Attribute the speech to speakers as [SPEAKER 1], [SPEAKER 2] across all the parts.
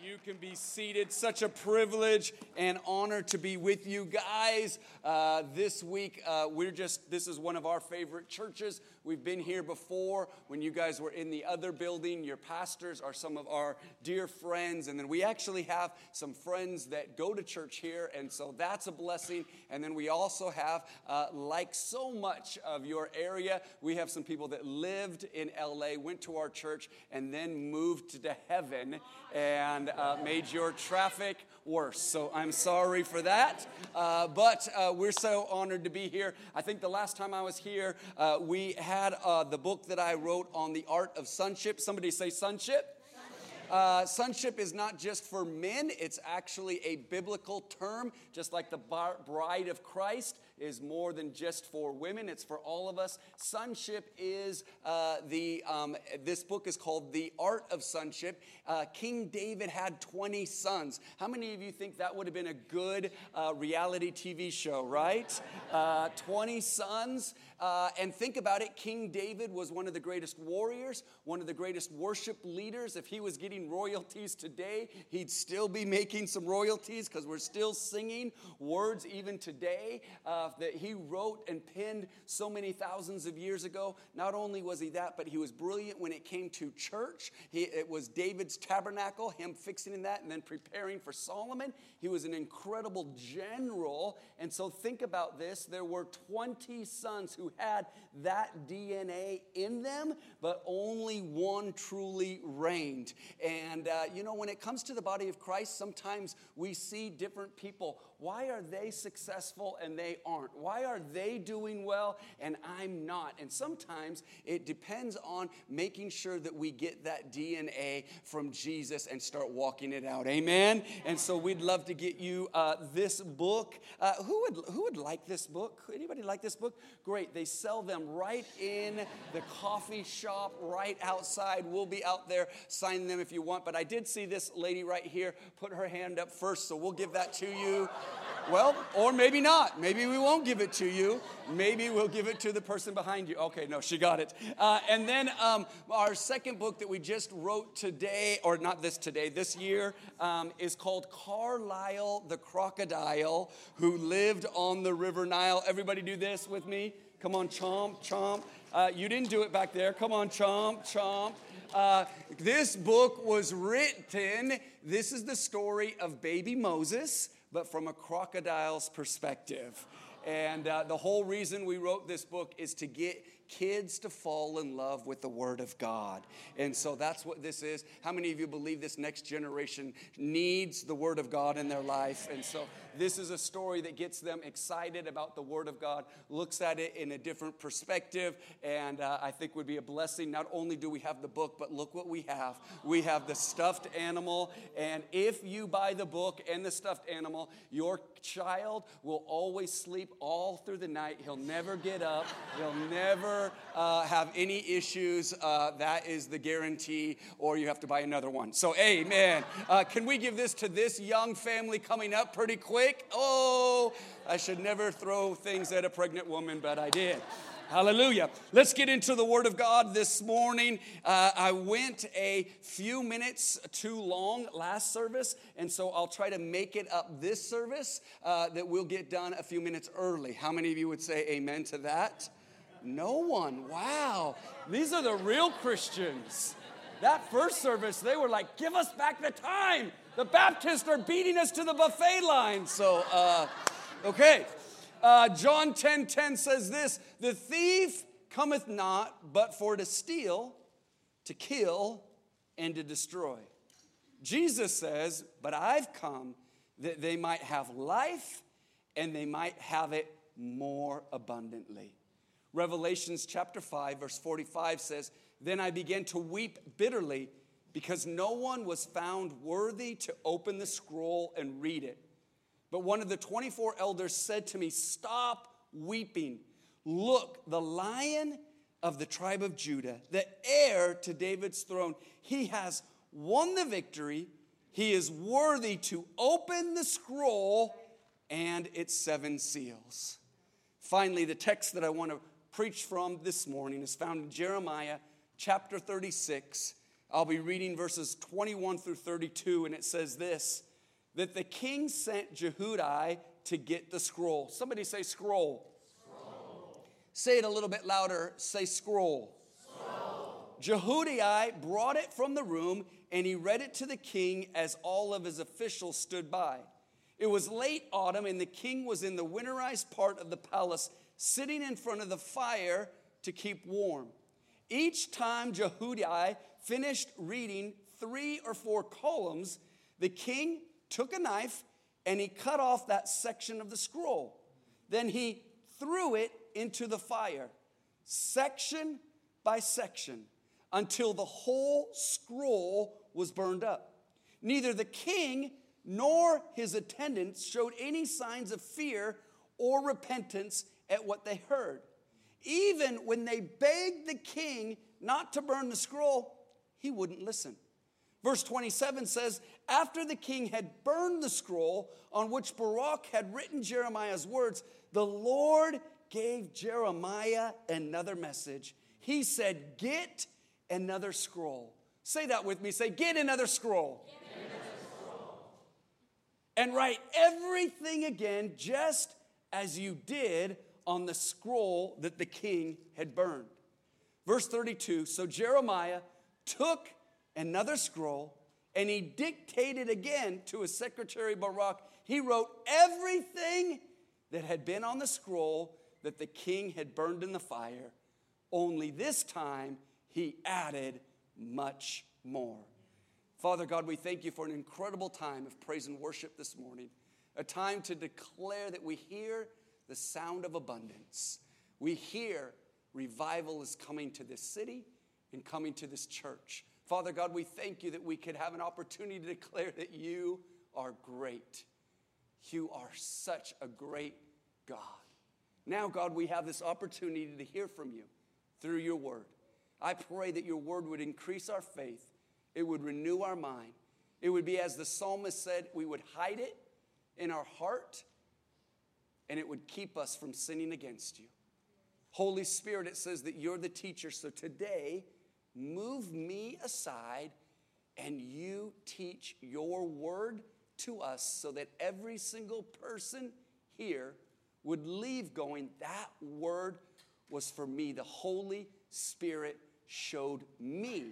[SPEAKER 1] You can be seated. Such a privilege and honor to be with you guys. This week, this is one of our favorite churches. We've been here before when you guys were in the other building. Your pastors are some of our dear friends. And then we actually have some friends that go to church here. And so that's a blessing. And then we also have, like so much of your area, we have some people that lived in LA, went to our church, and then moved to heaven and made your traffic worse. So I'm sorry for that. But we're so honored to be here. I think the last time I was here, we had the book that I wrote on the art of sonship. Somebody say sonship. Sonship is not just for men. It's actually a biblical term, just like the bride of Christ is more than just for women. It's for all of us. Sonship is this book is called The Art of Sonship. King David had 20 sons. How many of you think that would have been a good reality TV show, right? 20 sons. And think about it. King David was one of the greatest warriors, one of the greatest worship leaders. If he was getting royalties today, he'd still be making some royalties because we're still singing words even today that he wrote and penned so many thousands of years ago. Not only was he that, but he was brilliant when it came to church. It was David's tabernacle, him fixing that and then preparing for Solomon. He was an incredible general. And so think about this. There were 20 sons who had that DNA in them, but only one truly reigned. And, when it comes to the body of Christ, sometimes we see different people. Why are they successful and they aren't? Why are they doing well and I'm not? And sometimes it depends on making sure that we get that DNA from Jesus and start walking it out. Amen? And so we'd love to get you this book. Who would like this book? Anybody like this book? Great. They sell them right in the coffee shop right outside. We'll be out there signing them if you want. But I did see this lady right here put her hand up first, so we'll give that to you. Well, or maybe not. Maybe we won't give it to you. Maybe we'll give it to the person behind you. Okay, no, she got it. And then our second book that we just wrote today, or not this year, is called Carlisle the Crocodile Who Lived on the River Nile. Everybody do this with me. Come on, chomp, chomp. You didn't do it back there. Come on, chomp, chomp. This book was written, this is the story of baby Moses, but from a crocodile's perspective. And the whole reason we wrote this book is to get kids to fall in love with the Word of God. And so that's what this is. How many of you believe this next generation needs the Word of God in their life? And so this is a story that gets them excited about the Word of God, looks at it in a different perspective, and I think would be a blessing. Not only do we have the book, but look what we have. We have the stuffed animal, and if you buy the book and the stuffed animal, your child will always sleep all through the night. He'll never get up. He'll never have any issues. That is the guarantee, or you have to buy another one. So, amen. Can we give this to this young family coming up pretty quick? Oh, I should never throw things at a pregnant woman, but I did. Hallelujah. Let's get into the Word of God this morning. I went a few minutes too long last service, and so I'll try to make it up this service that we'll get done a few minutes early. How many of you would say amen to that? No one. Wow. These are the real Christians. That first service, they were like, give us back the time. The Baptists are beating us to the buffet line. So, okay. John 10:10 says this, the thief cometh not, but for to steal, to kill, and to destroy. Jesus says, but I've come that they might have life, and they might have it more abundantly. Revelations chapter 5, verse 45 says, then I began to weep bitterly because no one was found worthy to open the scroll and read it. But one of the 24 elders said to me, stop weeping. Look, the Lion of the tribe of Judah, the heir to David's throne, he has won the victory. He is worthy to open the scroll and its 7 seals. Finally, the text that I want to preach from this morning is found in Jeremiah chapter 36. I'll be reading verses 21 through 32, and it says this, that the king sent Jehudi to get the scroll. Somebody say scroll. Scroll. Say it a little bit louder. Say scroll. Scroll. Jehudi brought it from the room, and he read it to the king as all of his officials stood by. It was late autumn, and the king was in the winterized part of the palace, sitting in front of the fire to keep warm. Each time Jehudi finished reading 3 or 4 columns, the king took a knife and he cut off that section of the scroll. Then he threw it into the fire, section by section, until the whole scroll was burned up. Neither the king nor his attendants showed any signs of fear or repentance at what they heard. Even when they begged the king not to burn the scroll, he wouldn't listen. Verse 27 says, after the king had burned the scroll on which Baruch had written Jeremiah's words, the Lord gave Jeremiah another message. He said, get another scroll. Say that with me. Say, get another scroll. Get another scroll. And write everything again just as you did on the scroll that the king had burned. Verse 32, so Jeremiah took another scroll and he dictated again to his secretary Baruch. He wrote everything that had been on the scroll that the king had burned in the fire. Only this time he added much more. Father God, we thank you for an incredible time of praise and worship this morning. A time to declare that we hear the sound of abundance. We hear revival is coming to this city and coming to this church. Father God, we thank you that we could have an opportunity to declare that you are great. You are such a great God. Now, God, we have this opportunity to hear from you through your word. I pray that your word would increase our faith. It would renew our mind. It would be, as the psalmist said, we would hide it in our heart, and it would keep us from sinning against you. Holy Spirit, it says that you're the teacher. So today, move me aside and you teach your word to us so that every single person here would leave going, that word was for me. The Holy Spirit showed me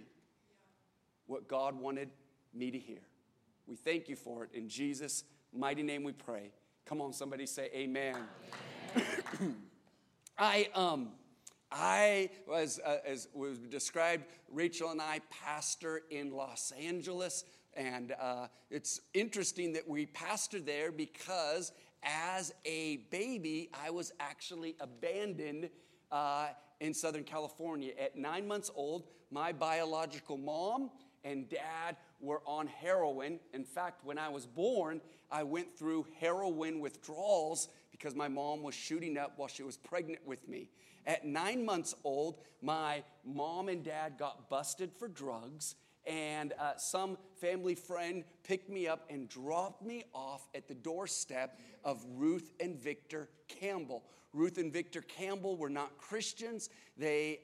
[SPEAKER 1] what God wanted me to hear. We thank you for it. In Jesus' mighty name we pray. Come on, somebody say amen. Amen. I was, as was described, Rachel and I pastor in Los Angeles, and it's interesting that we pastor there because as a baby, I was actually abandoned in Southern California. At 9 months old, my biological mom and dad were on heroin. In fact, when I was born, I went through heroin withdrawals because my mom was shooting up while she was pregnant with me. At 9 months old, my mom and dad got busted for drugs, and some family friend picked me up and dropped me off at the doorstep of Ruth and Victor Campbell. Ruth and Victor Campbell were not Christians. They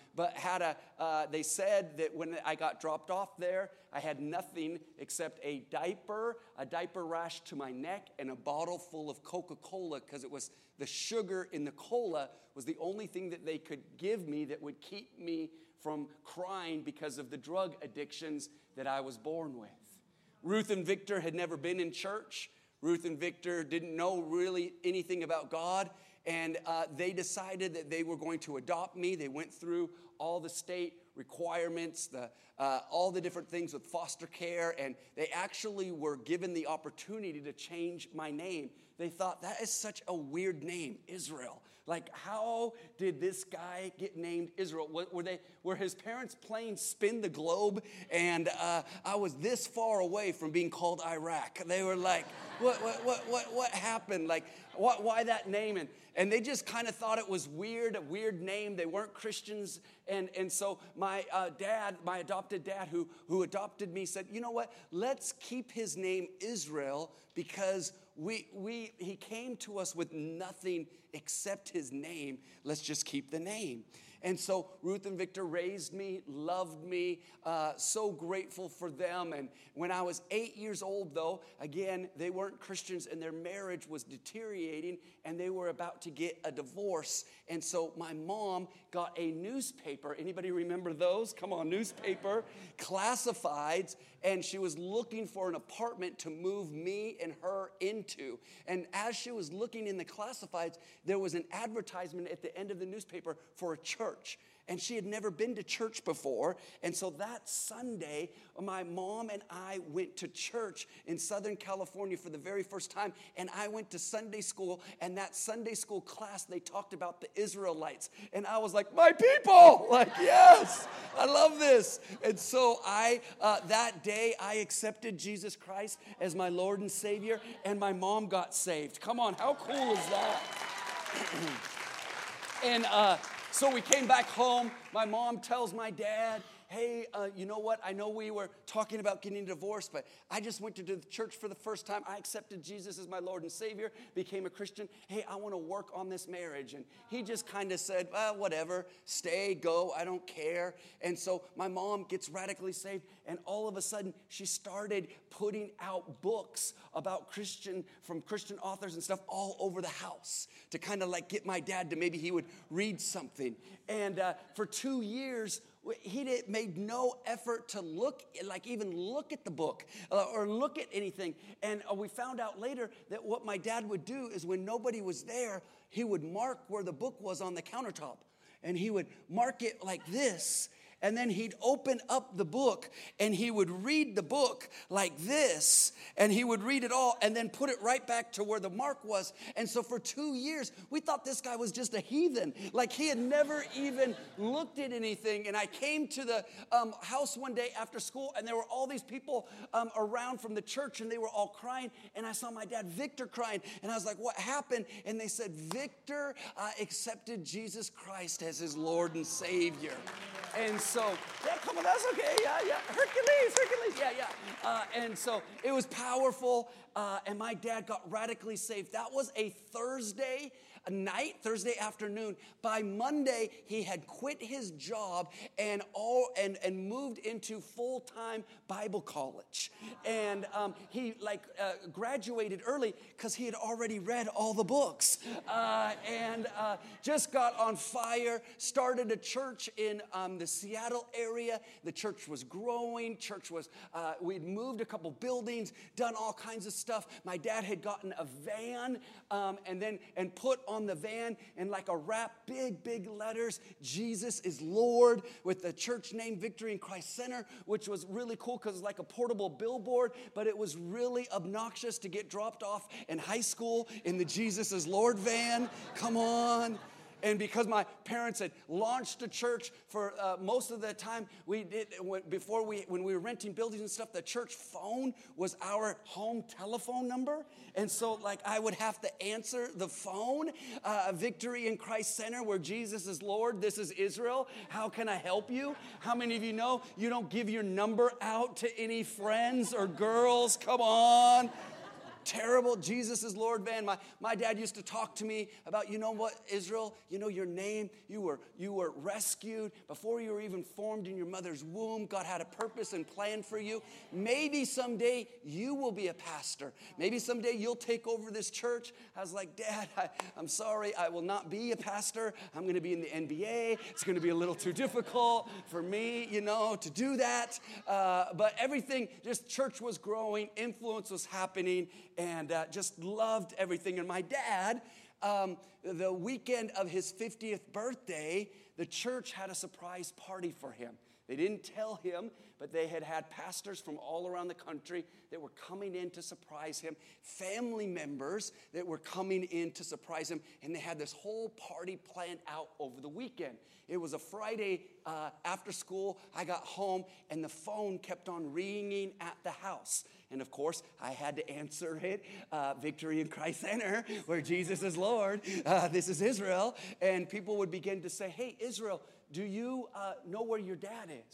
[SPEAKER 1] said that when I got dropped off there, I had nothing except a diaper rash to my neck, and a bottle full of Coca-Cola, because it was the sugar in the cola was the only thing that they could give me that would keep me from crying because of the drug addictions that I was born with. Ruth and Victor had never been in church. Ruth and Victor didn't know really anything about God. And they decided that they were going to adopt me. They went through all the state requirements, all the different things with foster care, and they actually were given the opportunity to change my name. They thought, that is such a weird name, Israel. Like, how did this guy get named Israel? Were his parents playing Spin the Globe? And I was this far away from being called Iraq. They were like, what happened? Like, why that name? And they just kind of thought it was weird, a weird name. They weren't Christians. And so my adopted dad, who adopted me, said, you know what? Let's keep his name Israel, because he came to us with nothing except his name. Let's just keep the name. And so Ruth and Victor raised me, loved me, so grateful for them. And when I was 8 years old, though, again, they weren't Christians and their marriage was deteriorating and they were about to get a divorce. And so my mom got a newspaper. Anybody remember those? Come on, newspaper, classifieds. And she was looking for an apartment to move me and her into. And as she was looking in the classifieds, there was an advertisement at the end of the newspaper for a church. And she had never been to church before. And so that Sunday, my mom and I went to church in Southern California for the very first time. And I went to Sunday school. And that Sunday school class, they talked about the Israelites. And I was like, my people! Like, yes, I love this. And so that day, I accepted Jesus Christ as my Lord and Savior. And my mom got saved. Come on, how cool is that? And so we came back home. My mom tells my dad, hey, you know what? I know we were talking about getting divorced, but I just went to the church for the first time. I accepted Jesus as my Lord and Savior, became a Christian. Hey, I want to work on this marriage. And he just kind of said, well, whatever, stay, go, I don't care. And so my mom gets radically saved, and all of a sudden, she started putting out books about from Christian authors and stuff all over the house to kind of like get my dad to maybe he would read something. And for 2 years, he made no effort to even look at the book or look at anything. And we found out later that what my dad would do is when nobody was there, he would mark where the book was on the countertop. And he would mark it like this. And then he'd open up the book and he would read the book like this. And he would read it all and then put it right back to where the mark was. And so for 2 years, we thought this guy was just a heathen. Like he had never even looked at anything. And I came to the house one day after school and there were all these people around from the church and they were all crying. And I saw my dad, Victor, crying. And I was like, what happened? And they said, Victor accepted Jesus Christ as his Lord and Savior. And so, yeah, come on, that's okay, yeah, Hercules, yeah. And so it was powerful, and my dad got radically saved. That was a Thursday afternoon. By Monday, he had quit his job and moved into full-time Bible college. And he graduated early because he had already read all the books. And just got on fire, started a church in the Seattle area. The church was growing. We'd moved a couple buildings, done all kinds of stuff. My dad had gotten a van and put on the van in like a wrap, big letters, Jesus is Lord, with the church name Victory in Christ Center, which was really cool because it's like a portable billboard, but it was really obnoxious to get dropped off in high school in the Jesus is Lord van. Come on. And because my parents had launched a church for most of the time, when we were renting buildings and stuff, the church phone was our home telephone number. And so I would have to answer the phone, Victory in Christ Center, where Jesus is Lord. This is Israel. How can I help you? How many of you know you don't give your number out to any friends or girls? Come on. Terrible. Jesus is Lord van. My dad used to talk to me about, you know what, Israel, you know your name, you were rescued before you were even formed in your mother's womb. God had a purpose and plan for you. Maybe someday you will be a pastor. Maybe someday you'll take over this church. I was like, Dad, I'm sorry, I will not be a pastor. I'm going to be in the NBA. It's going to be a little too difficult for me, to do that. But everything, just church was growing, influence was happening, and just loved everything. And my dad, the weekend of his 50th birthday, the church had a surprise party for him. They didn't tell him, but they had pastors from all around the country that were coming in to surprise him, family members that were coming in to surprise him, and they had this whole party planned out over the weekend. It was a Friday after school. I got home, and the phone kept on ringing at the house. And of course, I had to answer it, Victory in Christ Center, where Jesus is Lord. This is Israel. And people would begin to say, hey, Israel, do you know where your dad is?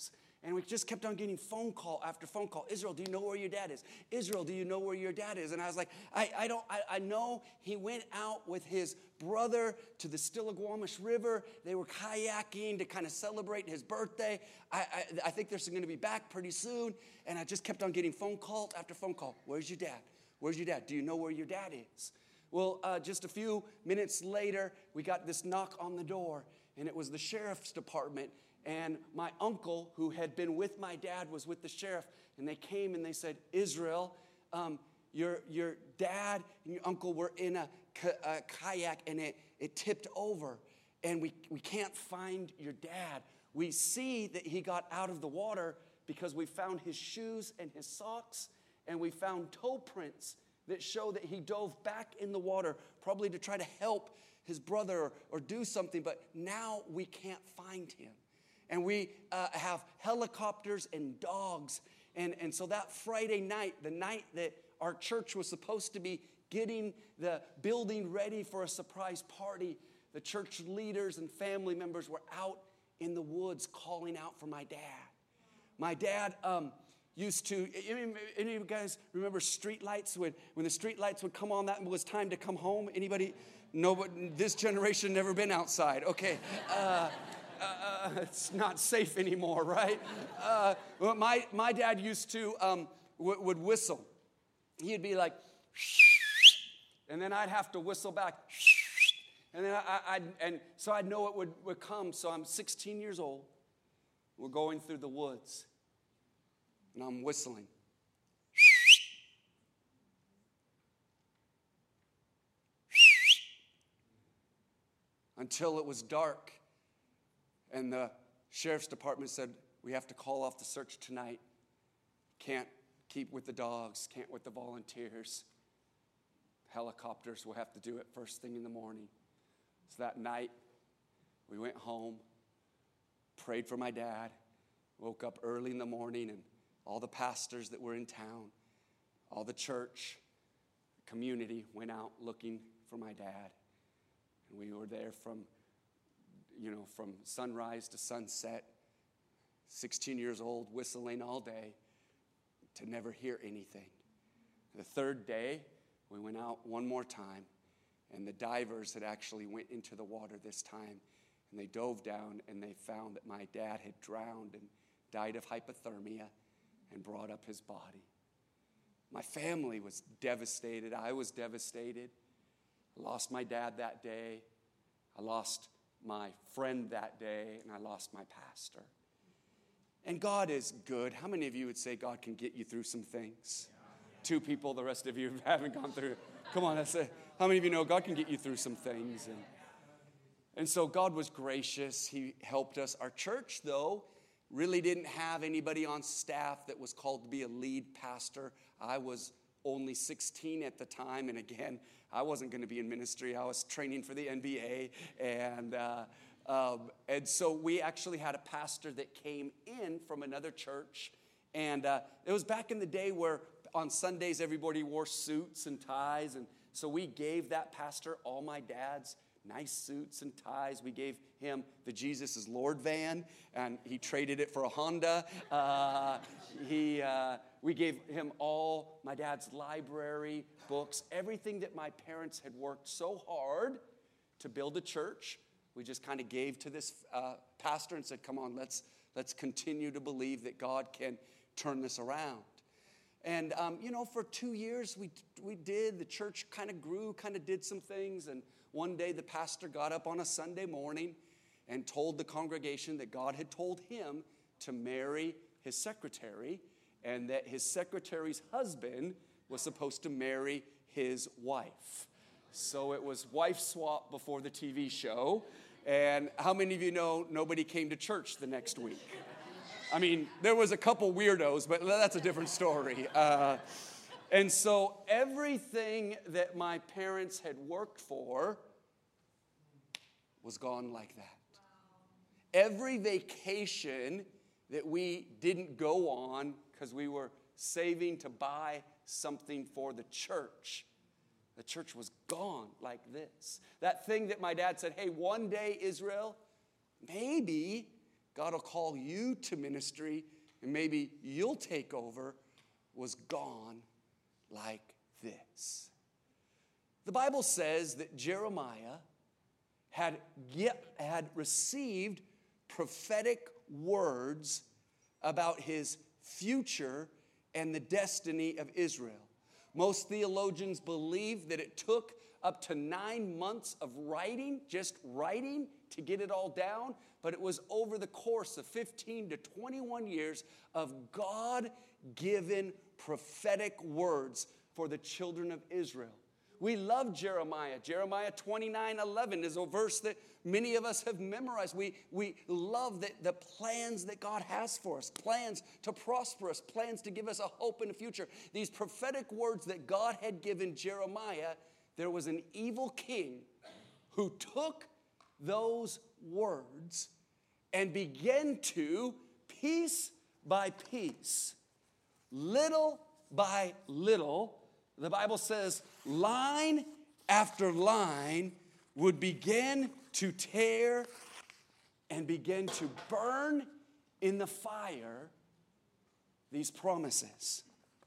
[SPEAKER 1] And we just kept on getting phone call after phone call. Israel, do you know where your dad is? Israel, do you know where your dad is? And I was like, I know he went out with his brother to the Stillaguamish River. They were kayaking to kind of celebrate his birthday. I think they're going to be back pretty soon. And I just kept on getting phone call after phone call. Where's your dad? Where's your dad? Do you know where your dad is? Well, just a few minutes later, we got this knock on the door, and it was the sheriff's department. And my uncle, who had been with my dad, was with the sheriff. And they came and they said, Israel, your dad and your uncle were in a kayak, and it tipped over. And we can't find your dad. We see that he got out of the water because we found his shoes and his socks. And we found toe prints that show that he dove back in the water, probably to try to help his brother or do something. But now we can't find him. And we have helicopters and dogs. And so that Friday night, the night that our church was supposed to be getting the building ready for a surprise party, the church leaders and family members were out in the woods calling out for my dad. My dad used to, any of you guys remember street lights? When the street lights would come on, that was time to come home. Anybody? No, but this generation never been outside. Okay. It's not safe anymore, right? Well, my dad used to would whistle. He'd be like, and then I'd have to whistle back, and then so I'd know it would come. So I'm 16 years old. We're going through the woods, and I'm whistling. Until it was dark. And the sheriff's department said, we have to call off the search tonight. Can't keep with the dogs, can't with the volunteers. Helicopters will have to do it first thing in the morning. So that night, we went home, prayed for my dad, woke up early in the morning, and all the pastors that were in town, all the church, community went out looking for my dad. And we were there from sunrise to sunset, 16 years old, whistling all day to never hear anything. The third day, we went out one more time, and the divers had actually went into the water this time, and they dove down, and they found that my dad had drowned and died of hypothermia and brought up his body. My family was devastated. I was devastated. I lost my dad that day. I lost my friend that day, and I lost my pastor. And God is good. How many of you would say God can get you through some things? Two people, the rest of you haven't gone through. Come on, let's say. How many of you know God can get you through some things? And so God was gracious. He helped us. Our church, though, really didn't have anybody on staff that was called to be a lead pastor. I was only 16 at the time, and again, I wasn't going to be in ministry. I was training for the NBA, and so we actually had a pastor that came in from another church, and it was back in the day where on Sundays everybody wore suits and ties, and so we gave that pastor all my dad's nice suits and ties. We gave him the Jesus is Lord van, and he traded it for a Honda. We gave him all my dad's library, books, everything that my parents had worked so hard to build a church. We just kind of gave to this pastor and said, come on, let's continue to believe that God can turn this around. And, for 2 years we did. The church kind of grew, kind of did some things. And one day the pastor got up on a Sunday morning and told the congregation that God had told him to marry his secretary, and that his secretary's husband was supposed to marry his wife. So it was wife swap before the TV show. And how many of you know nobody came to church the next week? I mean, there was a couple weirdos, but that's a different story. And so everything that my parents had worked for was gone like that. Every vacation that we didn't go on because we were saving to buy something for the church was gone like this. That thing that my dad said, hey, one day, Israel, maybe God will call you to ministry. and maybe you'll take over, was gone like this. The Bible says that Jeremiah had received prophetic words about his future and the destiny of Israel. Most theologians believe that it took up to 9 months of writing, just writing, to get it all down, but it was over the course of 15 to 21 years of God-given prophetic words for the children of Israel. We love Jeremiah. Jeremiah 29:11 is a verse that many of us have memorized. We love the plans that God has for us, plans to prosper us, plans to give us a hope in the future. These prophetic words that God had given Jeremiah, there was an evil king who took those words and began to, piece by piece, little by little, the Bible says, line after line would begin to tear and begin to burn in the fire these promises.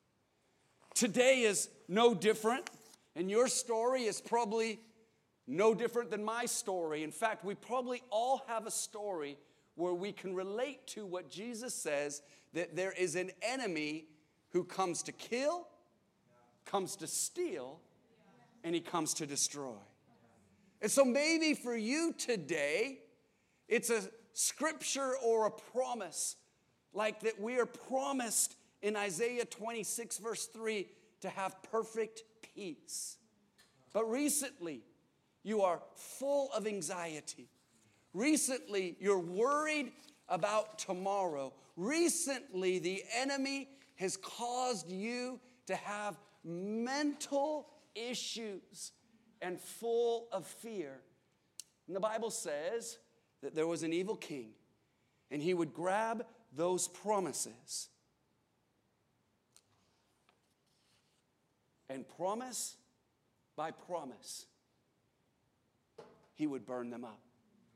[SPEAKER 1] Today is no different, and your story is probably no different than my story. In fact, we probably all have a story where we can relate to what Jesus says, that there is an enemy who comes to kill, comes to steal, and he comes to destroy. And so maybe for you today, it's a scripture or a promise like that we are promised in Isaiah 26 verse 3 to have perfect peace. But recently, you are full of anxiety. Recently, you're worried about tomorrow. Recently, the enemy has caused you to have mental issues and full of fear. And the Bible says that there was an evil king, and he would grab those promises and promise by promise, he would burn them up.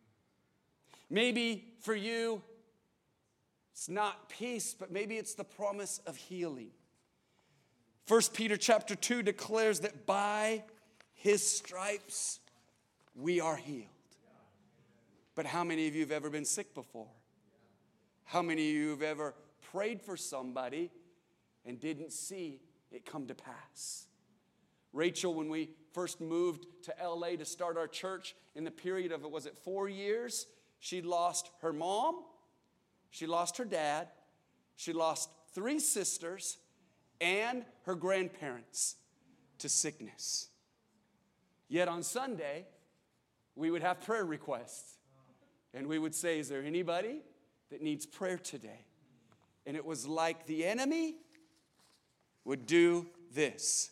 [SPEAKER 1] Maybe for you, it's not peace, but maybe it's the promise of healing. 1 Peter chapter 2 declares that by his stripes we are healed. But how many of you have ever been sick before? How many of you have ever prayed for somebody and didn't see it come to pass? Rachel, when we first moved to LA to start our church, in the period of, 4 years, she lost her mom, she lost her dad, she lost 3 sisters, and her grandparents to sickness. Yet on Sunday, we would have prayer requests. And we would say, is there anybody that needs prayer today? And it was like the enemy would do this.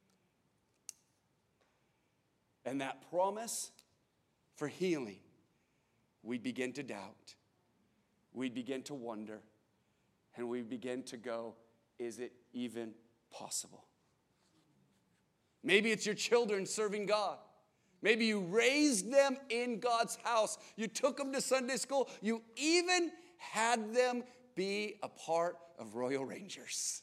[SPEAKER 1] And that promise for healing, we'd begin to doubt. We'd begin to wonder. And we'd begin to go, is it even possible? Maybe it's your children serving God. Maybe you raised them in God's house. You took them to Sunday school. You even had them be a part of Royal Rangers.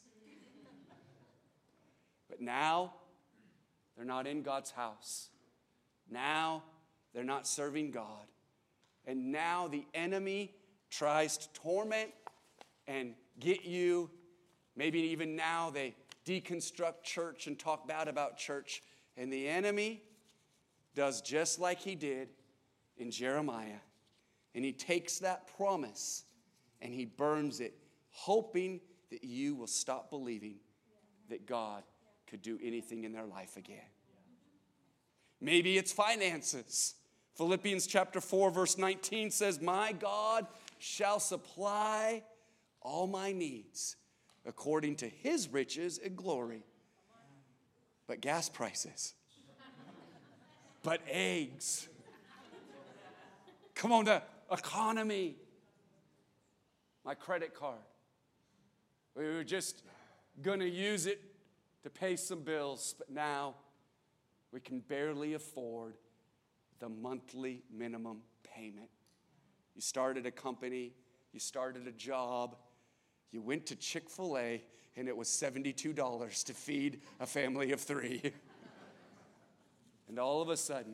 [SPEAKER 1] But now, they're not in God's house. Now, they're not serving God. And now the enemy tries to torment and get you. Maybe even now they deconstruct church and talk bad about church. And the enemy does just like he did in Jeremiah. And he takes that promise and he burns it, hoping that you will stop believing that God could do anything in their life again. Maybe it's finances. Philippians chapter 4 verse 19 says, my God shall supply all my needs according to his riches and glory. But gas prices. But eggs. Come on, the economy. My credit card. We were just going to use it to pay some bills, but now we can barely afford the monthly minimum payment. You started a company, you started a job, You went to Chick-fil-A and it was $72 to feed a family of 3. And all of a sudden,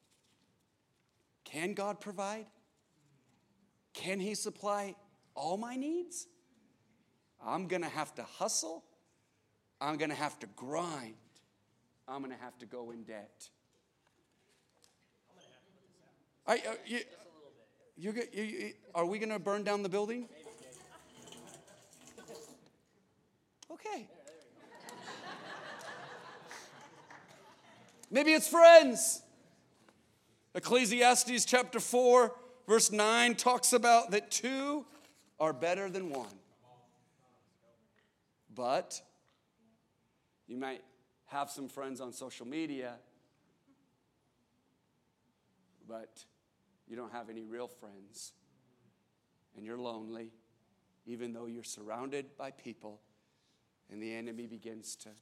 [SPEAKER 1] can God provide? Can he supply all my needs? I'm going to have to hustle. I'm going to have to grind. I'm going to have to go in debt. Are we going to burn down the building? Okay. Maybe it's friends. Ecclesiastes chapter 4, verse 9 talks about that 2 are better than 1. But you might have some friends on social media, but you don't have any real friends. And you're lonely, even though you're surrounded by people, and the enemy begins to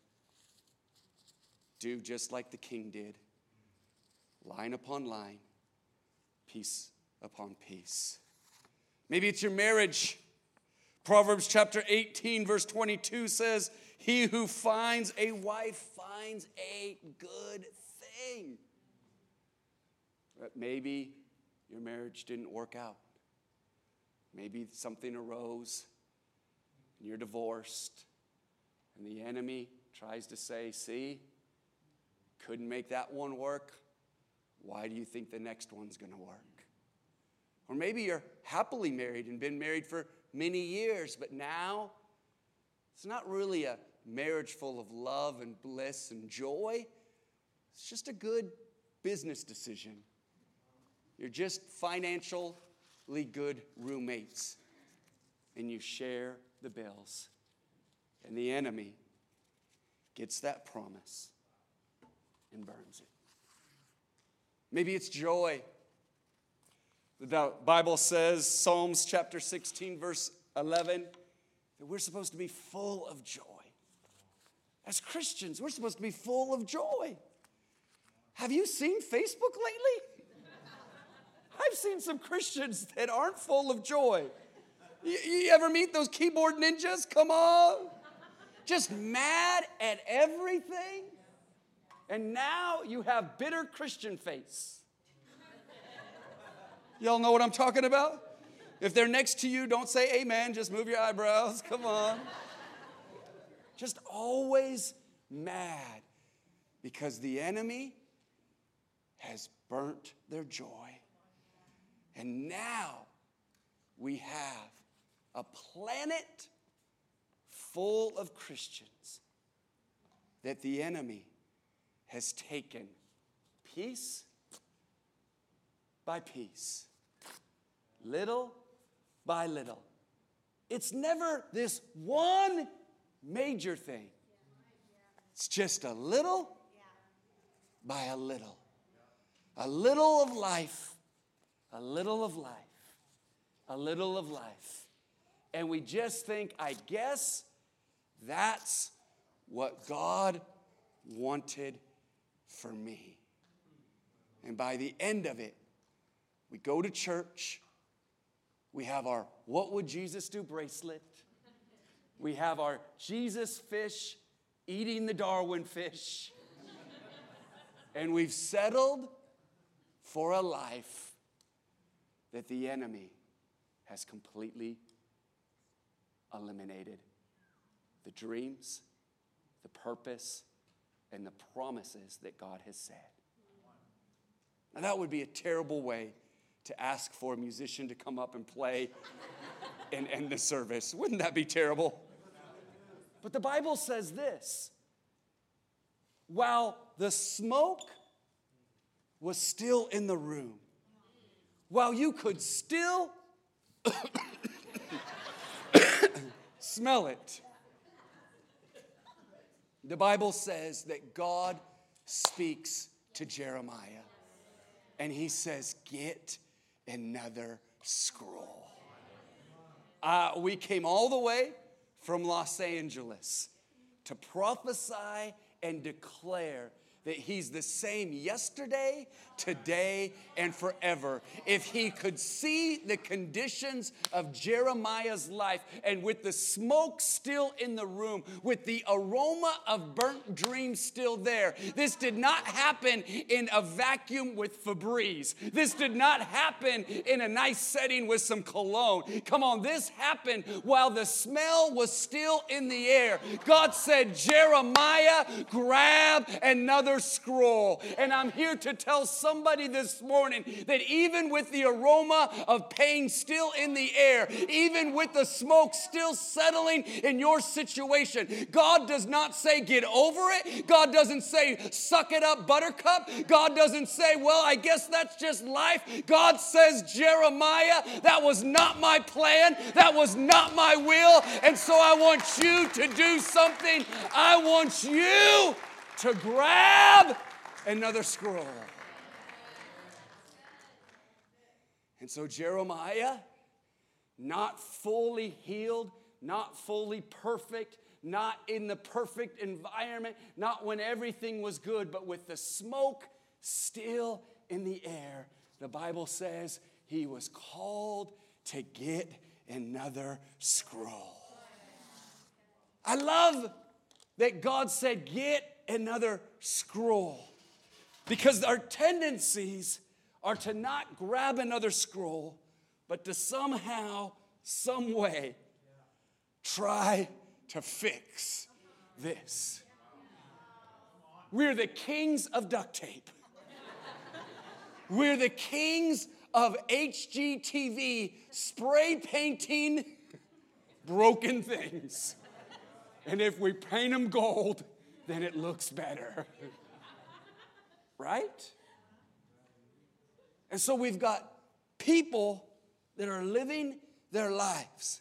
[SPEAKER 1] do just like the king did. Line upon line, piece upon piece. Maybe it's your marriage. Proverbs chapter 18, verse 22 says, he who finds a wife finds a good thing. But maybe your marriage didn't work out. Maybe something arose and you're divorced. And the enemy tries to say, see, couldn't make that one work. Why do you think the next one's going to work? Or maybe you're happily married and been married for many years, but now it's not really a marriage full of love and bliss and joy. It's just a good business decision. You're just financially good roommates, and you share the bills. And the enemy gets that promise and burns it. Maybe it's joy. The Bible says, Psalms chapter 16, verse 11, that we're supposed to be full of joy. As Christians, we're supposed to be full of joy. Have you seen Facebook lately? I've seen some Christians that aren't full of joy. You ever meet those keyboard ninjas? Come on. Just mad at everything. And now you have bitter Christian face. Y'all know what I'm talking about? If they're next to you, don't say amen. Just move your eyebrows. Come on. Just always mad because the enemy has burnt their joy. And now we have a planet full of Christians that the enemy has taken piece by piece, little by little. It's never this one major thing. It's just a little by a little. A little of life, a little of life, a little of life. And we just think, I guess that's what God wanted for me. And by the end of it, we go to church. We have our What Would Jesus Do bracelet. We have our Jesus fish eating the Darwin fish. And we've settled for a life that the enemy has completely eliminated. The dreams, the purpose, and the promises that God has said. Now that would be a terrible way to ask for a musician to come up and play and end the service. Wouldn't that be terrible? But the Bible says this. While the smoke was still in the room, while you could still smell it, the Bible says that God speaks to Jeremiah. And he says, get another scroll. We came all the way from Los Angeles to prophesy and declare that he's the same yesterday, today, and forever. If he could see the conditions of Jeremiah's life, and with the smoke still in the room, with the aroma of burnt dreams still there, this did not happen in a vacuum with Febreze. This did not happen in a nice setting with some cologne. Come on, this happened while the smell was still in the air. God said, Jeremiah, grab another scroll. And I'm here to tell somebody this morning that even with the aroma of pain still in the air, even with the smoke still settling in your situation, God does not say get over it. God doesn't say suck it up, buttercup. God doesn't say, well, I guess that's just life. God says, Jeremiah, that was not my plan. That was not my will. And so I want you to do something. I want you to grab another scroll. And so Jeremiah, not fully healed, not fully perfect, not in the perfect environment, not when everything was good, but with the smoke still in the air, the Bible says he was called to get another scroll. I love that God said, get another scroll. Because our tendencies are to not grab another scroll, but to somehow, some way, try to fix this. We're the kings of duct tape. We're the kings of HGTV spray painting broken things. And if we paint them gold, then it looks better. Right? And so we've got people that are living their lives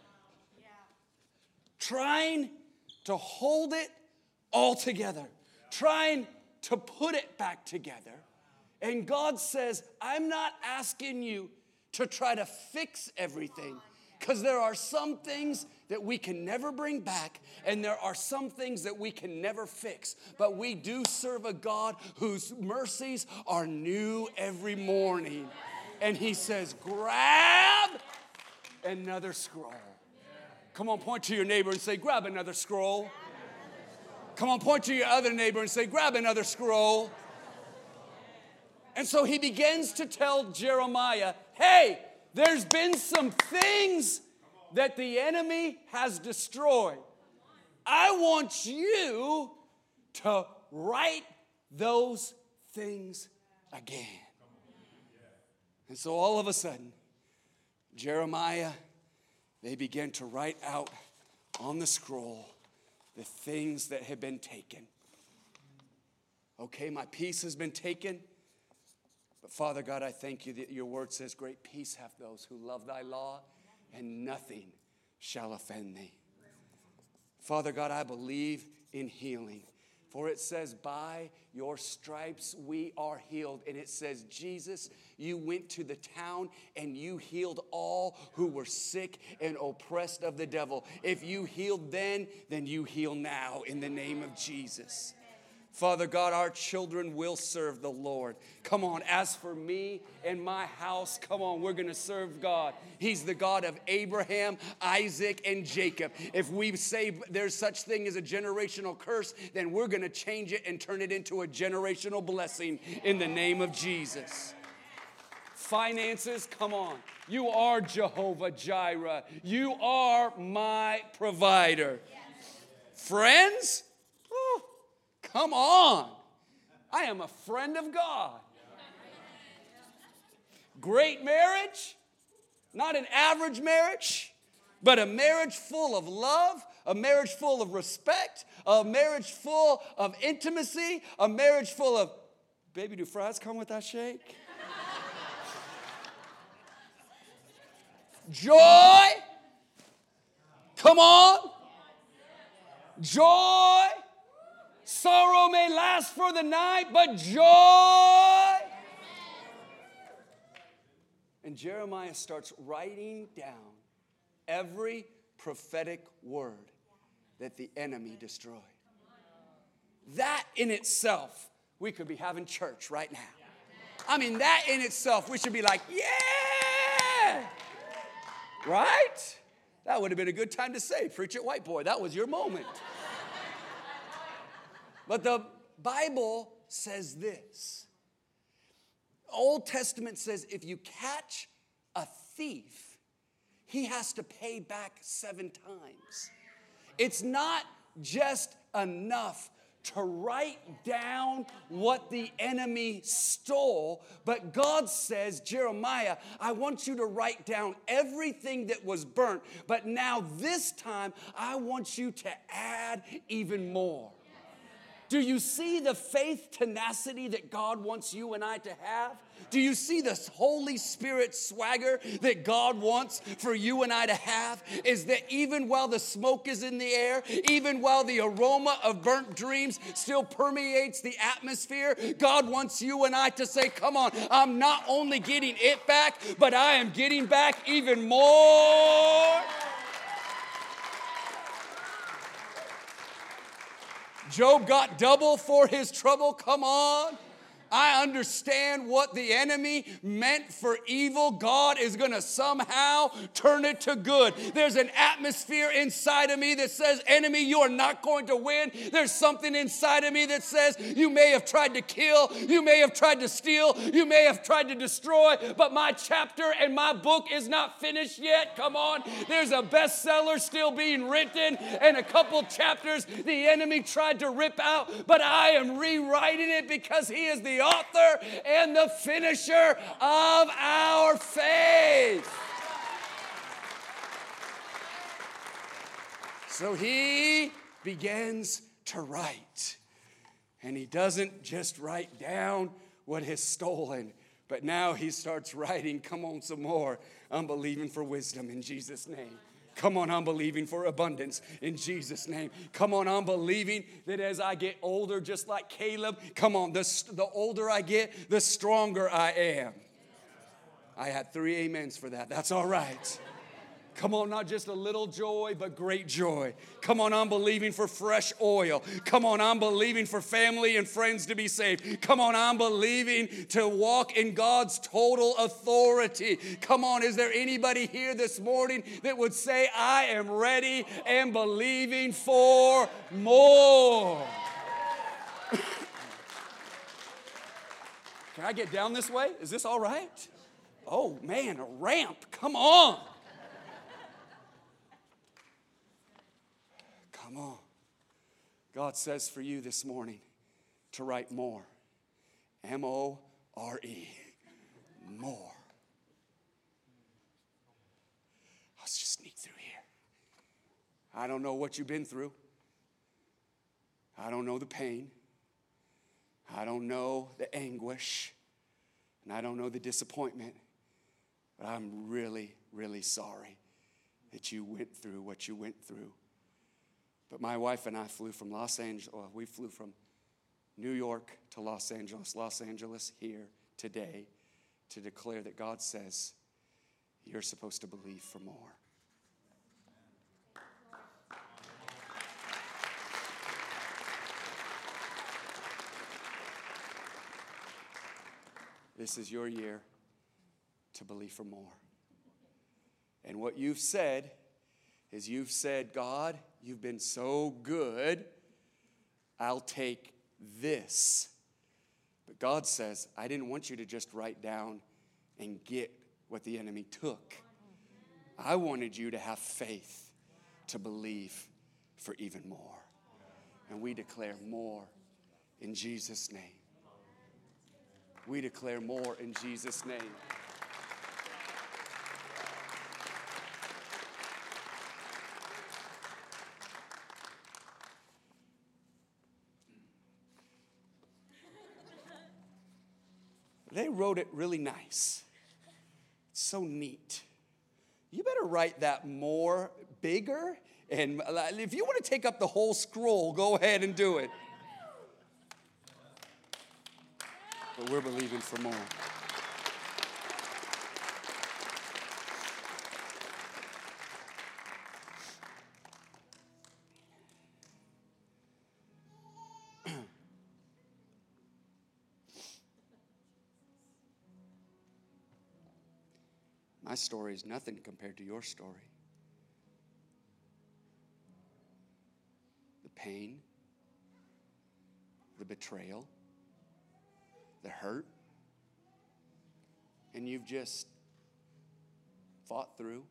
[SPEAKER 1] trying to hold it all together, trying to put it back together. And God says, I'm not asking you to try to fix everything, because there are some things that we can never bring back, and there are some things that we can never fix. But we do serve a God whose mercies are new every morning. And he says, grab another scroll. Come on, point to your neighbor and say, grab another scroll. Come on, point to your other neighbor and say, grab another scroll. And so he begins to tell Jeremiah, hey, there's been some things that the enemy has destroyed. I want you to write those things again. And so all of a sudden, Jeremiah, they began to write out on the scroll the things that had been taken. Okay, my peace has been taken. But Father God, I thank you that your word says, great peace have those who love thy law, and nothing shall offend thee. Father God, I believe in healing. For it says, by your stripes we are healed. And it says, Jesus, you went to the town and you healed all who were sick and oppressed of the devil. If you healed then you heal now in the name of Jesus. Father God, our children will serve the Lord. Come on, as for me and my house, come on, we're going to serve God. He's the God of Abraham, Isaac, and Jacob. If we say there's such thing as a generational curse, then we're going to change it and turn it into a generational blessing in the name of Jesus. Finances, come on. You are Jehovah Jireh. You are my provider. Friends? Whew. Come on. I am a friend of God. Great marriage, not an average marriage, but a marriage full of love, a marriage full of respect, a marriage full of intimacy, a marriage full of, baby, do fries come with that shake? Joy. Come on. Joy. Sorrow may last for the night, but joy. And Jeremiah starts writing down every prophetic word that the enemy destroyed. That in itself we could be having church right now. I mean, that in itself, we should be like, yeah! Right? That would have been a good time to say, preach it, white boy. That was your moment. But the Bible says this. Old Testament says if you catch a thief, he has to pay back 7 times. It's not just enough to write down what the enemy stole, but God says, Jeremiah, I want you to write down everything that was burnt, but now this time I want you to add even more. Do you see the faith tenacity that God wants you and I to have? Do you see the Holy Spirit swagger that God wants for you and I to have? Is that even while the smoke is in the air, even while the aroma of burnt dreams still permeates the atmosphere, God wants you and I to say, come on, I'm not only getting it back, but I am getting back even more. Job got double for his trouble. Come on. I understand what the enemy meant for evil. God is going to somehow turn it to good. There's an atmosphere inside of me that says, enemy, you are not going to win. There's something inside of me that says, you may have tried to kill, you may have tried to steal, you may have tried to destroy, but my chapter and my book is not finished yet. Come on. There's a bestseller still being written and a couple chapters the enemy tried to rip out, but I am rewriting it because he is the author and the finisher of our faith. So he begins to write. And he doesn't just write down what is stolen, but now he starts writing, come on, some more. I'm believing for wisdom in Jesus' name. Come on, I'm believing for abundance in Jesus' name. Come on, I'm believing that as I get older, just like Caleb, come on, the older I get, the stronger I am. I had 3 amens for that. That's all right. Come on, not just a little joy, but great joy. Come on, I'm believing for fresh oil. Come on, I'm believing for family and friends to be saved. Come on, I'm believing to walk in God's total authority. Come on, is there anybody here this morning that would say, I am ready and believing for more? Can I get down this way? Is this all right? Oh, man, a ramp. Come on. Come on. God says for you this morning to write more. M-O-R-E. More. Let's just sneak through here. I don't know what you've been through. I don't know the pain. I don't know the anguish. And I don't know the disappointment. But I'm really, really sorry that you went through what you went through. But my wife and I flew from Los Angeles. Well, we flew from New York to Los Angeles here today to declare that God says you're supposed to believe for more. This is your year to believe for more. And what you've said is you've said, God, you've been so good, I'll take this. But God says, I didn't want you to just write down and get what the enemy took. I wanted you to have faith to believe for even more. And we declare more in Jesus' name. We declare more in Jesus' name. They wrote it really nice. It's so neat. You better write that more bigger. And if you want to take up the whole scroll, go ahead and do it. But we're believing for more. My story is nothing compared to your story. The pain, the betrayal, the hurt, and you've just fought through.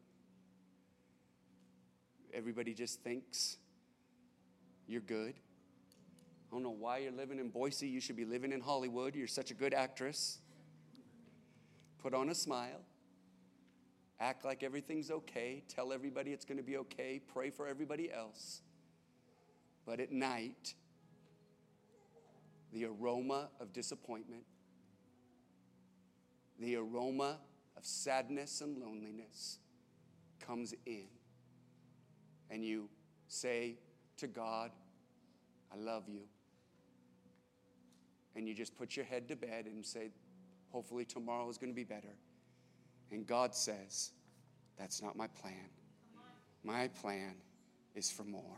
[SPEAKER 1] Everybody just thinks you're good. I don't know why you're living in Boise. You should be living in Hollywood. You're such a good actress. Put on a smile. Act like everything's okay. Tell everybody it's going to be okay. Pray for everybody else. But at night, the aroma of disappointment, the aroma of sadness and loneliness comes in. And you say to God, I love you. And you just put your head to bed and say, hopefully tomorrow is going to be better. And God says, that's not my plan. My plan is for more.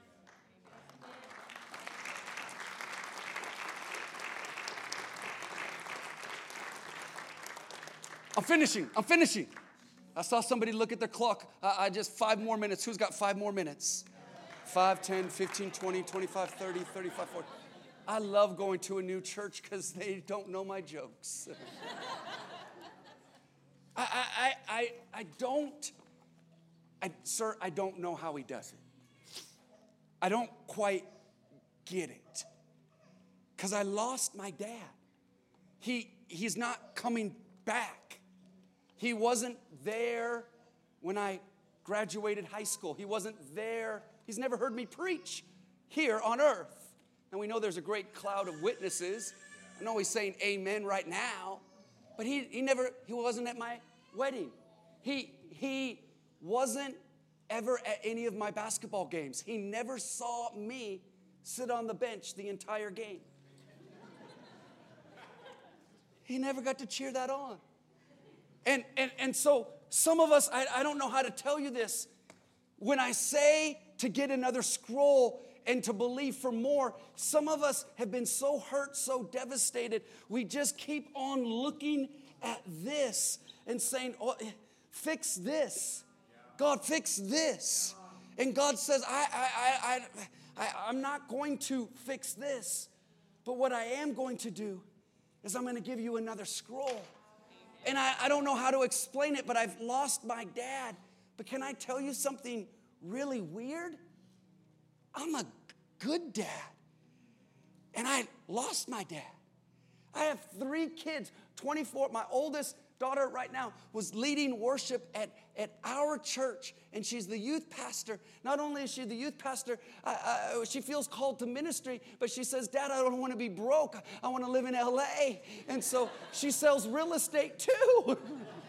[SPEAKER 1] I'm finishing. I saw somebody look at their clock. I just 5 more minutes. Who's got 5 more minutes? 5, 10, 15, 20, 25, 30, 35, 40. I love going to a new church because they don't know my jokes. Sir, I don't know how he does it. I don't quite get it. Because I lost my dad. He's not coming back. He wasn't there when I graduated high school. He wasn't there. He's never heard me preach here on earth. And we know there's a great cloud of witnesses. I know he's saying amen right now. But he wasn't at my wedding. He wasn't ever at any of my basketball games. He never saw me sit on the bench the entire game. He never got to cheer that on. And so some of us, I don't know how to tell you this. When I say to get another scroll and to believe for more, some of us have been so hurt, so devastated, we just keep on looking at this and saying, oh, fix this. God, fix this. And God says, I'm not going to fix this. But what I am going to do is I'm going to give you another scroll. And I don't know how to explain it, but I've lost my dad. But can I tell you something really weird? I'm a good dad. And I lost my dad. I have 3 kids, 24. My oldest daughter right now was leading worship at our church, and she's the youth pastor. Not only is she the youth pastor, she feels called to ministry, but she says, Dad, I don't want to be broke. I want to live in LA. And so she sells real estate too.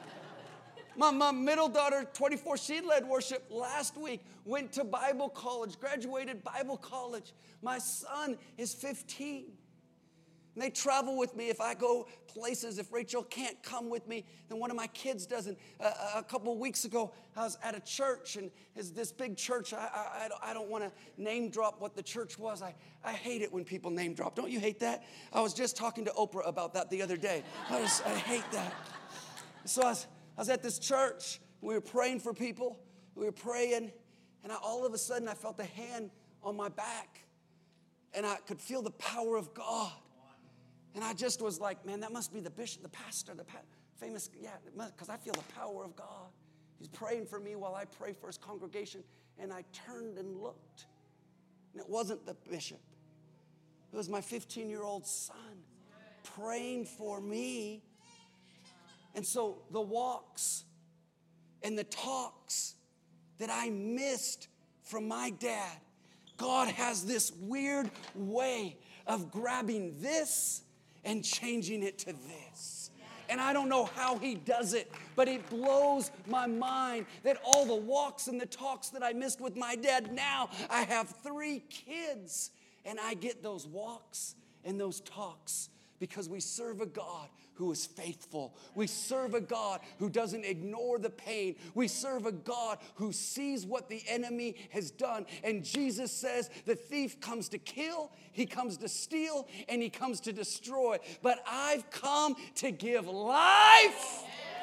[SPEAKER 1] My middle daughter, 24, she led worship last week, went to Bible college, graduated Bible college. My son is 15. And they travel with me. If I go places, if Rachel can't come with me, then one of my kids doesn't. A couple of weeks ago, I was at a church, and it's this big church. I don't want to name drop what the church was. I hate it when people name drop. Don't you hate that? I was just talking to Oprah about that the other day. I hate that. So I was at this church. We were praying for people. We were praying, and all of a sudden, I felt a hand on my back, and I could feel the power of God. And I just was like, man, that must be the bishop, the pastor, famous, because I feel the power of God. He's praying for me while I pray for his congregation. And I turned and looked. And it wasn't the bishop. It was my 15-year-old son praying for me. And so the walks and the talks that I missed from my dad, God has this weird way of grabbing this and changing it to this. And I don't know how he does it, but it blows my mind that all the walks and the talks that I missed with my dad, now I have 3 kids, and I get those walks and those talks because we serve a God who is faithful. We serve a God who doesn't ignore the pain. We serve a God who sees what the enemy has done. And Jesus says the thief comes to kill, he comes to steal, and he comes to destroy. But I've come to give life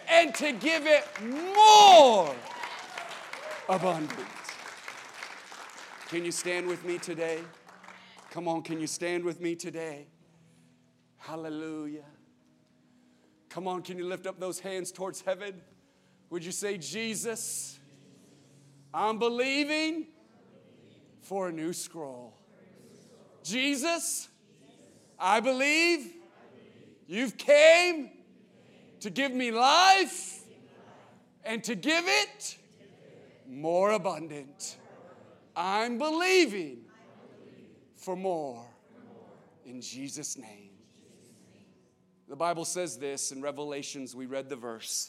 [SPEAKER 1] and to give it more abundant. Can you stand with me today? Come on, can you stand with me today? Hallelujah. Come on, can you lift up those hands towards heaven? Would you say, Jesus, I'm believing for a new scroll. Jesus, I believe you've came to give me life and to give it more abundant. I'm believing for more in Jesus' name. The Bible says this in Revelations. We read the verse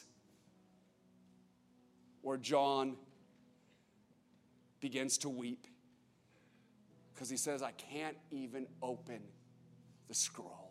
[SPEAKER 1] where John begins to weep because he says, I can't even open the scroll.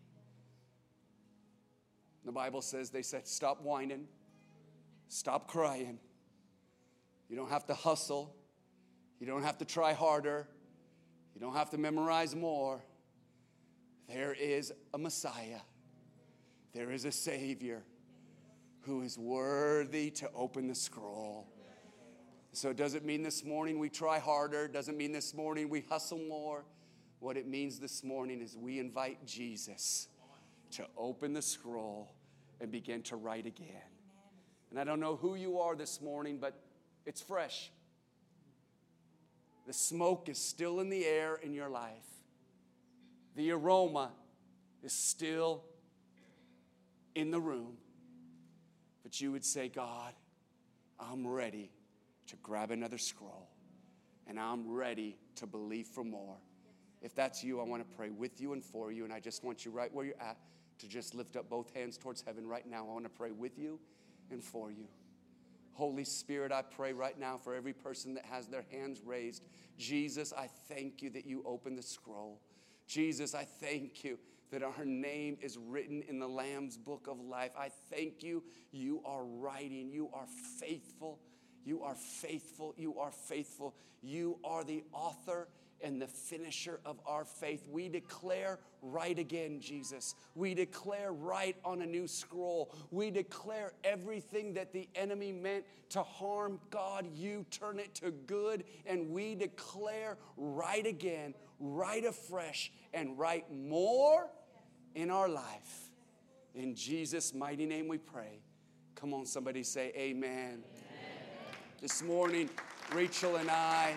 [SPEAKER 1] The Bible says, they said, stop whining, stop crying. You don't have to hustle. You don't have to try harder. You don't have to memorize more. There is a Messiah. There is a Savior who is worthy to open the scroll. So it doesn't mean this morning we try harder. It doesn't mean this morning we hustle more. What it means this morning is we invite Jesus to open the scroll and begin to write again. And I don't know who you are this morning, but it's fresh. The smoke is still in the air in your life. The aroma is still in the room. But you would say, God, I'm ready to grab another scroll. And I'm ready to believe for more. If that's you, I want to pray with you and for you. And I just want you right where you're at to just lift up both hands towards heaven right now. I want to pray with you and for you. Holy Spirit, I pray right now for every person that has their hands raised. Jesus, I thank you that you open the scroll. Jesus, I thank you that our name is written in the Lamb's book of life. I thank you. You are writing. You are faithful. You are faithful. You are faithful. You are the author and the finisher of our faith. We declare right again, Jesus. We declare right on a new scroll. We declare everything that the enemy meant to harm, God, you turn it to good. And we declare right again, right afresh, and right more in our life. In Jesus' mighty name we pray. Come on, somebody say amen. Amen. This morning, Rachel and I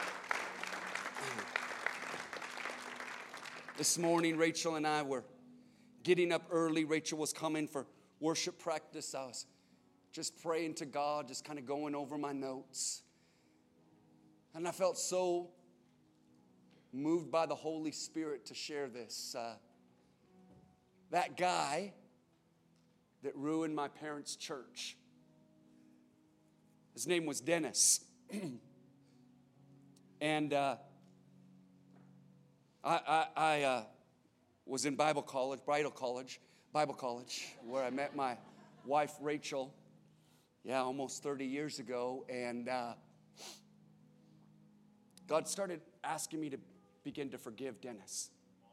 [SPEAKER 1] were getting up early. Rachel was coming for worship practice. I was just praying to God, just kind of going over my notes. And I felt so moved by the Holy Spirit to share this. That guy that ruined my parents' church, his name was Dennis. And I was in Bible college, where I met my wife, Rachel, almost 30 years ago. And God started asking me to begin to forgive Dennis.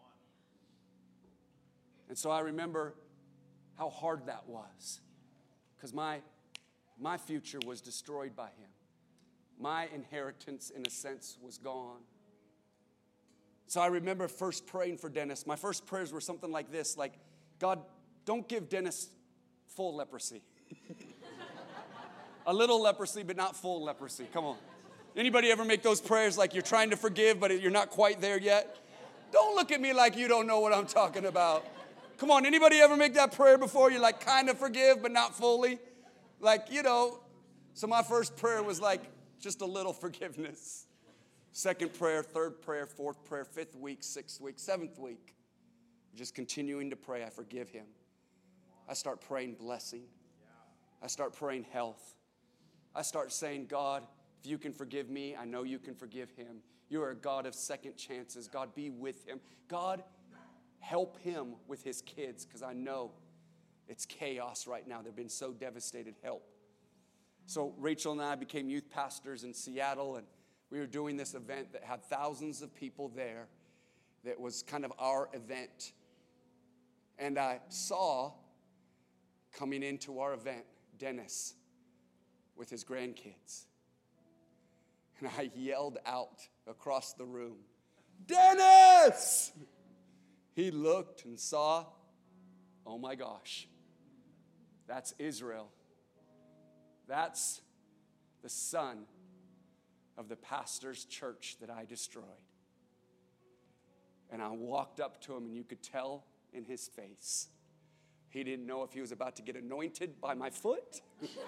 [SPEAKER 1] And so I remember how hard that was, because my future was destroyed by him. My inheritance, in a sense, was gone. So I remember first praying for Dennis. My first prayers were something like this, like, God, don't give Dennis full leprosy. A little leprosy, but not full leprosy. Come on. Anybody ever make those prayers like you're trying to forgive, but you're not quite there yet? Don't look at me like you don't know what I'm talking about. Come on, anybody ever make that prayer before? You like kind of forgive, but not fully? Like, so my first prayer was like just a little forgiveness. Second prayer, third prayer, fourth prayer, fifth week, sixth week, seventh week. Just continuing to pray, I forgive him. I start praying blessing. I start praying health. I start saying, God, if you can forgive me, I know you can forgive him. You are a God of second chances. God, be with him. God, help him with his kids, because I know it's chaos right now. They've been so devastated. Help. So Rachel and I became youth pastors in Seattle, and we were doing this event that had thousands of people there. That was kind of our event. And I saw coming into our event, Dennis, with his grandkids. And I yelled out across the room, "Dennis!" He looked and saw, oh my gosh, that's Israel. That's the son of the pastor's church that I destroyed. And I walked up to him, and you could tell in his face, he didn't know if he was about to get anointed by my foot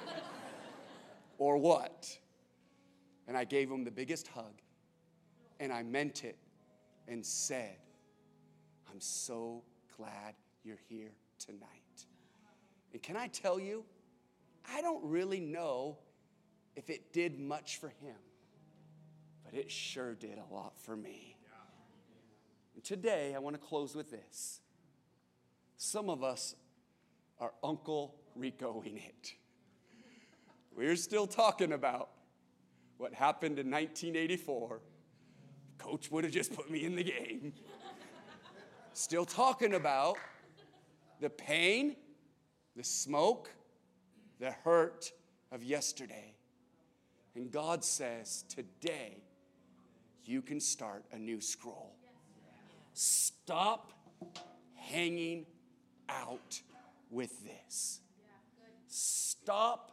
[SPEAKER 1] or what. And I gave him the biggest hug, and I meant it and said, "I'm so glad you're here tonight." And can I tell you, I don't really know if it did much for him, but it sure did a lot for me. And today, I want to close with this. Some of us are Uncle Ricoing it. We're still talking about what happened in 1984. Coach would have just put me in the game. Still talking about the pain, the smoke, the hurt of yesterday. And God says, today, you can start a new scroll. Stop hanging out with this. Stop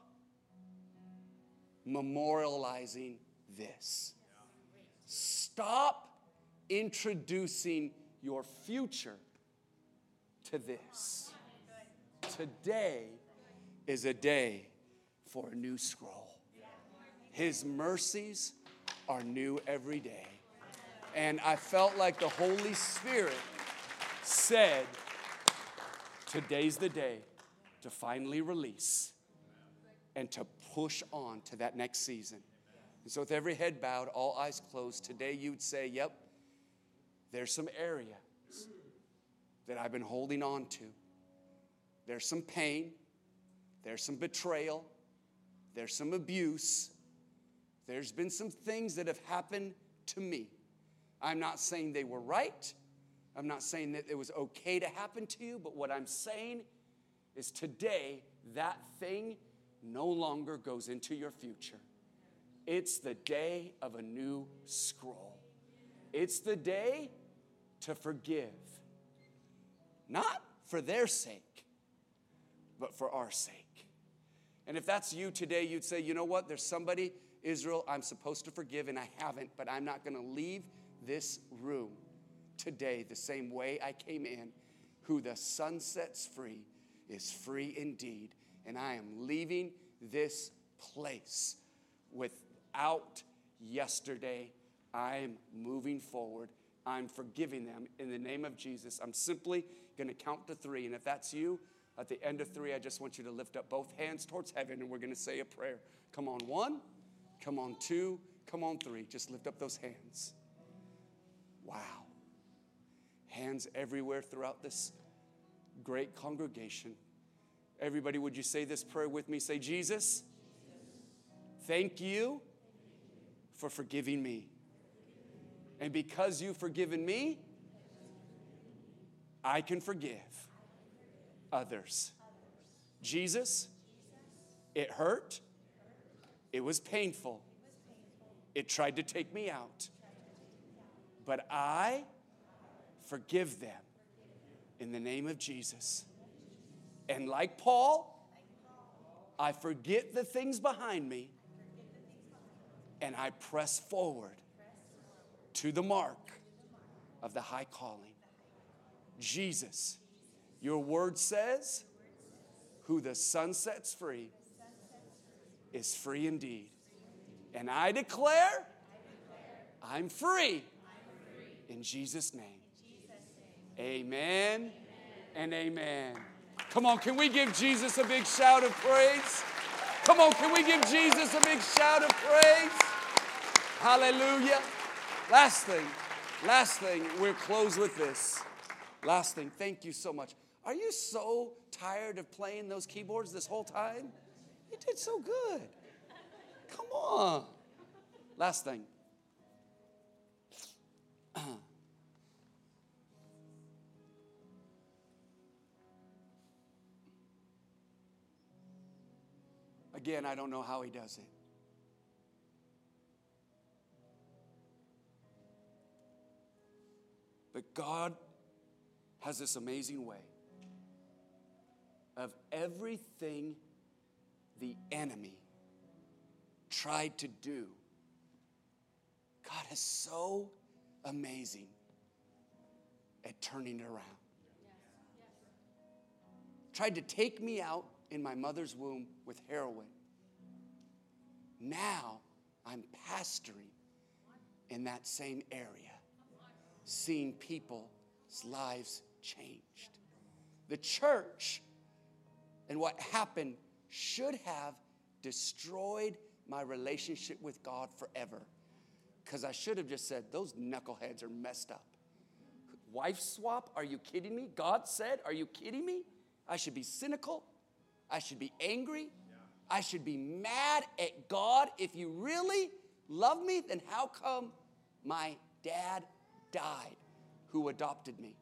[SPEAKER 1] memorializing this. Stop introducing your future to this. Today is a day for a new scroll. His mercies are new every day. And I felt like the Holy Spirit said, today's the day to finally release and to push on to that next season. And so with every head bowed, all eyes closed, today you'd say, yep, there's some areas that I've been holding on to. There's some pain. There's some betrayal. There's some abuse. There's been some things that have happened to me. I'm not saying they were right. I'm not saying that it was okay to happen to you, but what I'm saying is today, that thing no longer goes into your future. It's the day of a new scroll. It's the day to forgive. Not for their sake, but for our sake. And if that's you today, you'd say, you know what? There's somebody, Israel, I'm supposed to forgive and I haven't, but I'm not going to leave this room today the same way I came in. Who the Son sets free is free indeed. And I am leaving this place without yesterday. I'm moving forward. I'm forgiving them in the name of Jesus. I'm simply going to count to 3. And if that's you, at the end of 3, I just want you to lift up both hands towards heaven, and we're going to say a prayer. Come on, 1. Come on, 2. Come on, 3. Just lift up those hands. Wow. Hands everywhere throughout this great congregation. Everybody, would you say this prayer with me? Say, Jesus, thank you for forgiving me. And because you've forgiven me, I can forgive others. Jesus, it hurt. It was painful. It tried to take me out. But I forgive them in the name of Jesus. And like Paul, I forget the things behind me and I press forward to the mark of the high calling. Jesus, your word says, who the Son sets free is free indeed. And I declare, I'm free in Jesus' name. Amen and amen. Come on, can we give Jesus a big shout of praise? Come on, can we give Jesus a big shout of praise? Hallelujah. Last thing, we'll close with this. Last thing, thank you so much. Are you so tired of playing those keyboards this whole time? You did so good. Come on. Last thing. Again, I don't know how he does it. But God has this amazing way of everything the enemy tried to do. God is so amazing at turning it around. Tried to take me out in my mother's womb with heroin. Now I'm pastoring in that same area, seeing people's lives changed. The church and what happened should have destroyed my relationship with God forever. Because I should have just said, those knuckleheads are messed up. Wife swap? Are you kidding me? God said, are you kidding me? I should be cynical. I should be angry. I should be mad at God. If you really love me, then how come my dad died who adopted me?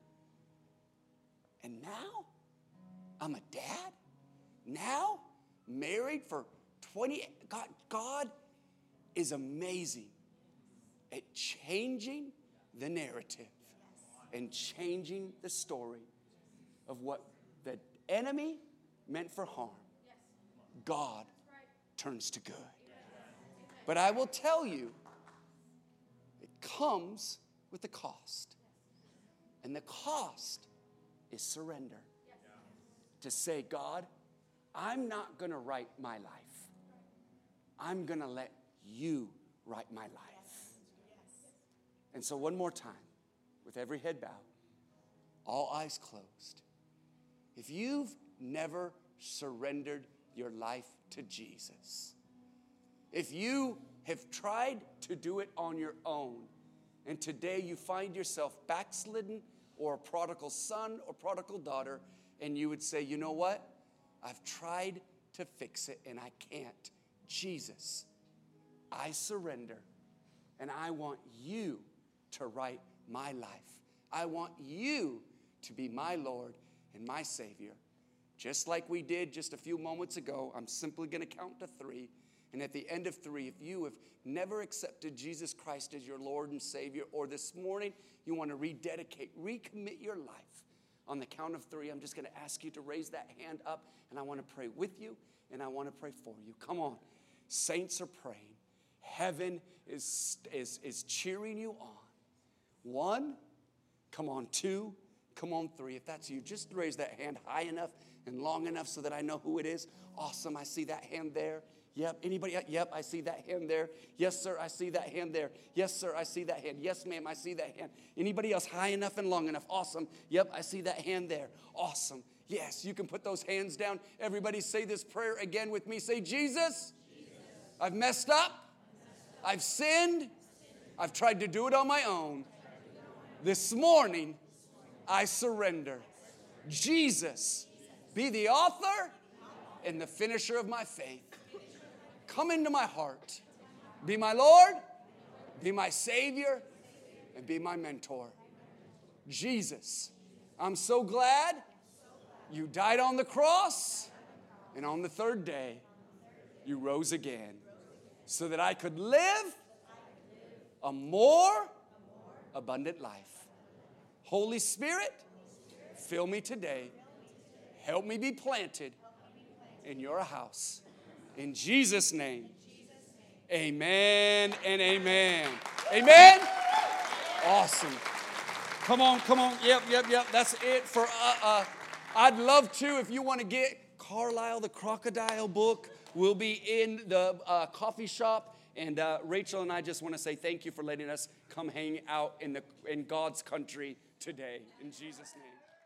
[SPEAKER 1] And now I'm a dad? Now married for 20. God is amazing at changing the narrative and changing the story of what the enemy meant for harm. God turns to good. But I will tell you, it comes with a cost. And the cost is surrender. To say, God, I'm not going to write my life. I'm going to let you write my life. And so one more time, with every head bowed, all eyes closed. If you've never surrendered your life to Jesus, if you have tried to do it on your own, and today you find yourself backslidden or a prodigal son or prodigal daughter, and you would say, you know what? I've tried to fix it and I can't. Jesus, I surrender, and I want you to write my life. I want you to be my Lord and my Savior. Just like we did just a few moments ago, I'm simply going to count to 3. And at the end of 3, if you have never accepted Jesus Christ as your Lord and Savior, or this morning you want to rededicate, recommit your life, on the count of 3, I'm just going to ask you to raise that hand up, and I want to pray with you, and I want to pray for you. Come on. Saints are praying. Heaven is cheering you on. 1, come on. 2, come on. 3. If that's you, just raise that hand high enough and long enough so that I know who it is. Awesome. I see that hand there. Yep. Anybody? Yep. I see that hand there. Yes, sir. I see that hand there. Yes, sir. I see that hand. Yes, ma'am. I see that hand. Anybody else high enough and long enough? Awesome. Yep. I see that hand there. Awesome. Yes. You can put those hands down. Everybody say this prayer again with me. Say, Jesus, I've messed up. I've sinned. I've tried to do it on my own. This morning, I surrender. Jesus, be the author and the finisher of my faith. Come into my heart. Be my Lord, be my Savior, and be my mentor. Jesus, I'm so glad you died on the cross, and on the 3rd day, you rose again so that I could live a more abundant life. Holy Spirit, fill me today. Help me be planted in your house. In Jesus' name, amen and amen. Amen? Awesome. Come on. Yep. That's it for, I'd love to, if you want to get Carlisle the Crocodile book, we'll be in the coffee shop. And Rachel and I just want to say thank you for letting us come hang out in God's country today. In Jesus' name.